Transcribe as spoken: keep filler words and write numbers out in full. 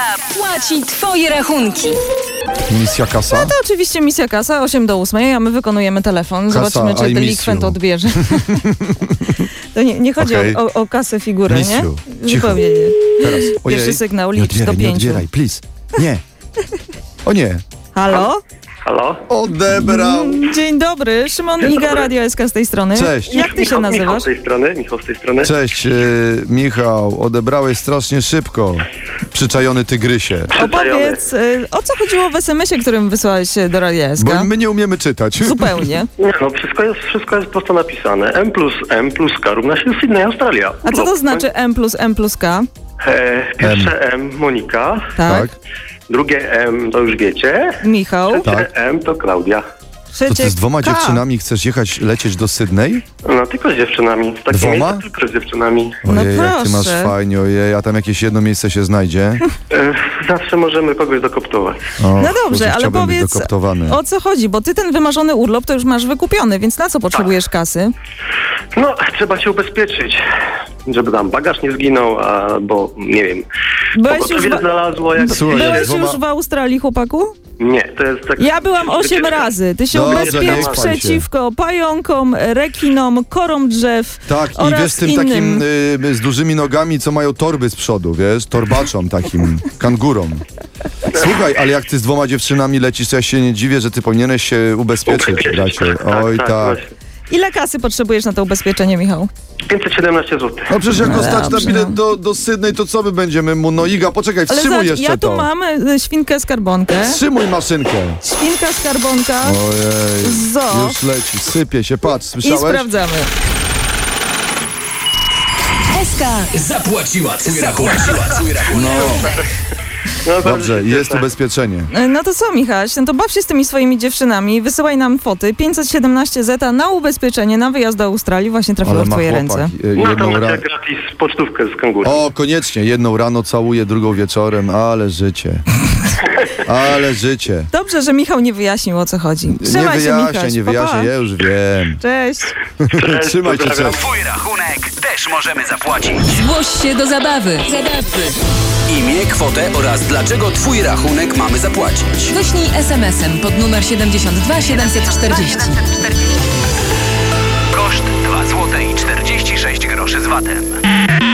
Zapłaci twoje rachunki. Misja kasa? No to oczywiście misja kasa, osiem do ósmej, a my wykonujemy telefon. Kasa, Zobaczymy, czy I delikwent miss you. odbierze. To nie, nie chodzi Okay. o, o, o kasę figurę, Miss nie? you. Cicho. Zupełnie nie. Teraz. Ojej. Pierwszy sygnał, Nie licz do odbieraj, nie pięciu. odbieraj, please. Nie. O nie. Halo? Halo? Odebrał. Dzień dobry, Szymon Dzień Iga, dobry. Radio S K z tej strony. Cześć. Jak ty się Michał, Michał nazywasz? z tej strony, Michał z tej strony. Cześć, yy, Michał. Odebrałeś strasznie szybko. Przyczajony tygrysie. Opowiedz, y, o co chodziło w es em esie, którym wysłałeś się do Radia S K? Bo my nie umiemy czytać. Zupełnie. Nie, no wszystko jest, wszystko jest prosto napisane. M plus M plus K równa się Sydney, Australia. A co to No, znaczy M plus M plus K? E, pierwsze M Monika, Tak. Tak. drugie M to już wiecie, Michał. trzecie Tak. M to Klaudia. To ty z dwoma K. dziewczynami chcesz jechać, lecieć do Sydney? No tylko z dziewczynami. W takim Dwoma? miejscu tylko z dziewczynami. No Ojej, jak ty masz proszę. fajnie, ojej, a tam jakieś jedno miejsce się znajdzie. E, zawsze możemy kogoś dokoptować. O, No dobrze, Boże, ale chciałbym być powiedz, dokoptowany. o co chodzi? Bo ty ten wymarzony urlop to już masz wykupiony, więc na co potrzebujesz kasy? No, trzeba się ubezpieczyć, żeby tam bagaż nie zginął, albo nie wiem, Byłeś już, pogotowie w, znalazło. Jak... Słuchaj, byłeś dwoma- już w Australii, chłopaku? Nie, to jest tak... Ja byłam osiem wycieczka. razy. Ty się Dobrze, ubezpiecz niech pan się. przeciwko pająkom, rekinom, korom drzew Tak, i oraz wiesz, z tym innym. takim y, z dużymi nogami, co mają torby z przodu, wiesz, torbaczom takim, kangurom. Słuchaj, ale jak ty z dwoma dziewczynami lecisz, to ja się nie dziwię, że ty powinieneś się ubezpieczyć, Ubezpieczyć. bracie. Tak, Oj, tak, tak. właśnie. Ile kasy potrzebujesz na to ubezpieczenie, Michał? pięćset siedemnaście złotych. No przecież jak No go stać na dobrze, bilet no. do, do Sydney, to co my będziemy mu? No Iga, poczekaj, Ale wstrzymuj zobacz, jeszcze ja tu to. mam y, świnkę skarbonkę. Wstrzymuj maszynkę. Świnka skarbonka. Ojej, Zo. już leci, sypie się, patrz, I słyszałeś? sprawdzamy. S K Zapłaciła twój rachunek. Twój rachunek. No, bardzo Dobrze, się jest cieszę. ubezpieczenie. Y, No to co, Michaś? No to baw się z tymi swoimi dziewczynami, wysyłaj nam foty. pięćset siedemnaście zeta na ubezpieczenie, na wyjazd do Australii właśnie trafiło Ale w ma twoje chłopak ręce. y, No to jedną macie ra... gratis pocztówkę z kangurem. O, koniecznie, jedną rano całuję, drugą wieczorem, ale życie. Ale życie. Dobrze, że Michał nie wyjaśnił, o co chodzi. Nie Trzymaj się, wyjaśniaj, Michaś. nie Pa, pa. wyjaśniaj, ja już wiem. Cześć. Trzymaj się, pozdrawiam. cześć. Twój rachunek też możemy zapłacić. Zgłoś się do zabawy. Zabawy. Imię, kwotę oraz dlaczego twój rachunek mamy zapłacić. Wyślij es em esem pod numer siedemdziesiąt dwa siedemset czterdzieści. Koszt dwa złote i czterdzieści sześć groszy z vatem.